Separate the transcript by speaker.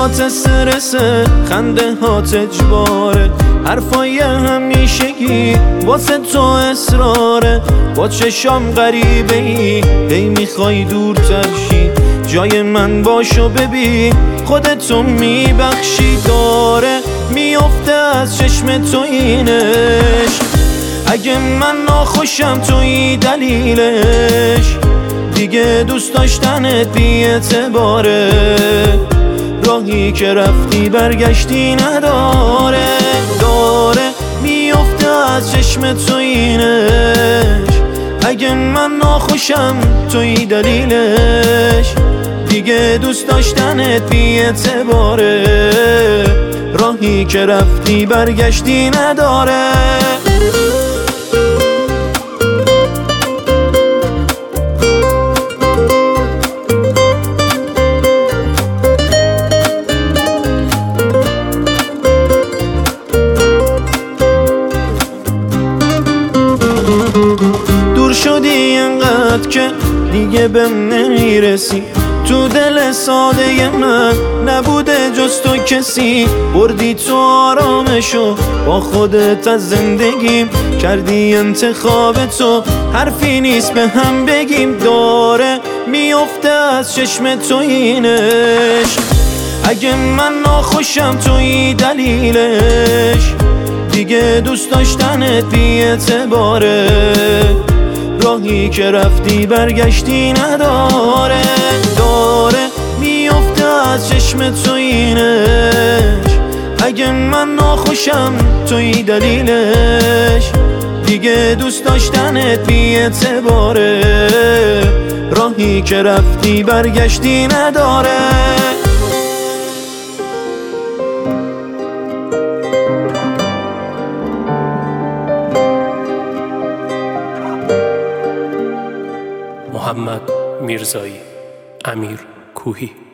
Speaker 1: هات استرسه، خنده هات اجباره، حرفای همیشگی واسه تو اصراره. با چشام غریبه ای هی میخوای دورتر شی، جای من باشو ببین خودتو میبخشی. داره میفته از چشم تو اینش، اگه من ناخوشم توی دلیلش. دیگه دوست داشتنت بی اعتباره، راهی که رفتی برگشتی نداره. داره میفته از چشم تو اینش، اگه من ناخوشم توی دلیلش. دیگه دوست داشتنت بی اعتباره، راهی که رفتی برگشتی نداره. دور شدی اینقدر که دیگه بهم نمیرسی، تو دل ساده من نبوده جز تو کسی. بردی تو آرامشو با خودت از زندگیم، کردی انتخاب تو حرفی نیست به هم بگیم. داره میفته از چشم تو اینش، اگه من ناخوشم توی دلیلش. دیگه دوست داشتنت بی اعتباره، راهی که رفتی برگشتی نداره. داره میفته از چشم تو اینش، اگه من ناخوشم توی دلیلش. دیگه دوست داشتنت بی اعتباره، راهی که رفتی برگشتی نداره.
Speaker 2: محمد میرزایی، امیر کوهی.